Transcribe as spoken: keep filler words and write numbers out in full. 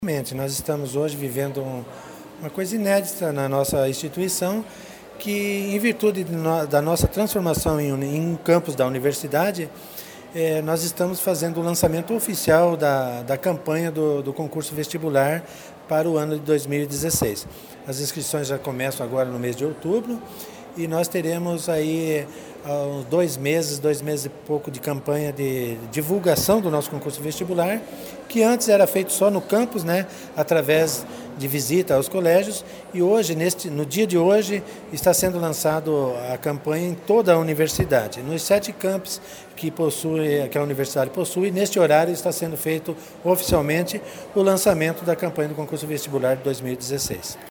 Realmente, nós estamos hoje vivendo um- uma coisa inédita na nossa instituição, que em virtude de no- da nossa transformação em, uni- em um campus da universidade, eh, nós estamos fazendo o lançamento oficial da, da campanha do, do concurso vestibular para o ano de dois mil e dezesseis. As inscrições já começam agora no mês de outubro e nós teremos aí há uns dois meses, dois meses e pouco de campanha de divulgação do nosso concurso vestibular, que antes era feito só no campus, né, através de visita aos colégios, e hoje, neste, no dia de hoje, está sendo lançado a campanha em toda a universidade. Nos sete campos que, possui, que a universidade possui, neste horário está sendo feito oficialmente o lançamento da campanha do concurso vestibular de dois mil e dezesseis.